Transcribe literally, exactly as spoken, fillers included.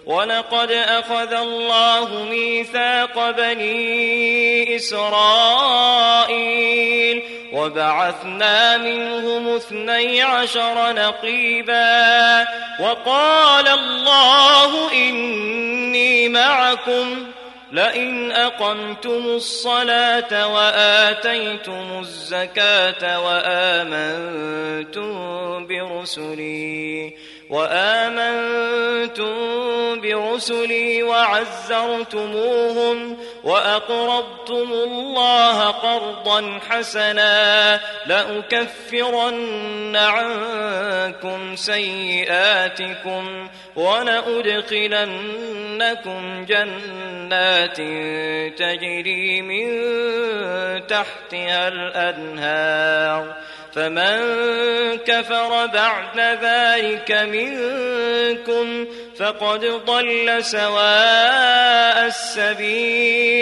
ولقد أخذ الله ميثاق بني إسرائيل وبعثنا منهم اثني عشر نقيبا وقال الله إني معكم لئن أقمتم الصلاة وآتيتم الزكاة وآمنتم برسلي وآمنتم برسلي وعزرتموهم وأقرضتم الله قرضا حسنا لأكفرن عنكم سيئاتكم ولأدخلنكم جنات تجري من تحتها الأنهار فمن كفر بعد ذلك منكم فقد ضل سواء السبيل